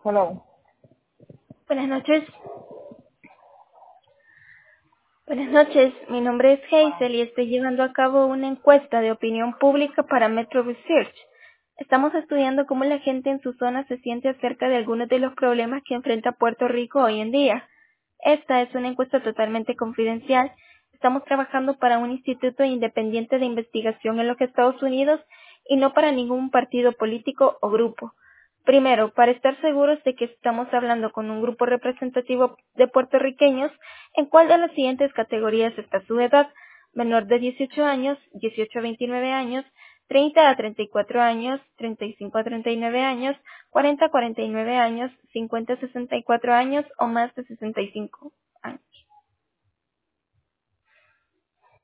Hello. Buenas noches. Buenas noches. Mi nombre es Hazel y estoy llevando a cabo una encuesta de opinión pública para Metro Research. Estamos estudiando cómo la gente en su zona se siente acerca de algunos de los problemas que enfrenta Puerto Rico hoy en día. Esta es una encuesta totalmente confidencial. Estamos trabajando para un instituto independiente de investigación en los Estados Unidos y no para ningún partido político o grupo. Primero, para estar seguros de que estamos hablando con un grupo representativo de puertorriqueños, ¿en cuál de las siguientes categorías está su edad? Menor de 18 años, 18 a 29 años, 30 a 34 años, 35 a 39 años, 40 a 49 años, 50 a 64 años o más de 65 años.